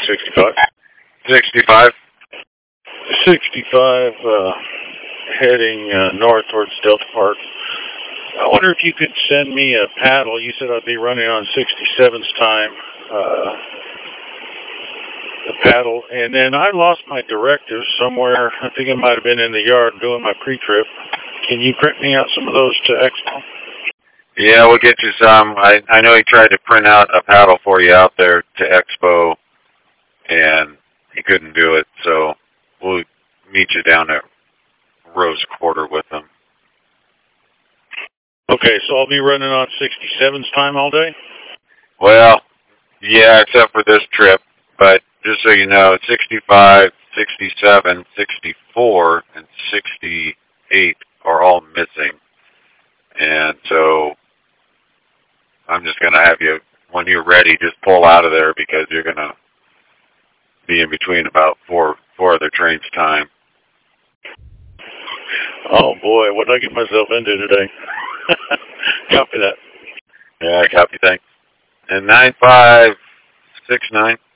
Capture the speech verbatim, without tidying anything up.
sixty-five. sixty-five. sixty-five, uh, heading uh, north towards Delta Park. I wonder if you could send me a paddle. You said I'd be running on sixty-seven's time, uh, the paddle. And then I lost my directives somewhere. I think it might have been in the yard doing my pre-trip. Can you print me out some of those to Expo? Yeah, we'll get you some. I, I know he tried to print out a paddle for you out there to Expo, and he couldn't do it, so we'll meet you down at Rose Quarter with him. Okay, so I'll be running on sixty-seven's time all day? Well, yeah, except for this trip, but just so you know, sixty-five, sixty-seven, sixty-four, and sixty-eight are all missing. And so I'm just going to have you, when you're ready, just pull out of there because you're going to be in between about four four other trains' time. Oh, boy, what did I get myself into today? Copy that. Yeah, copy, thanks. And nine five six nine.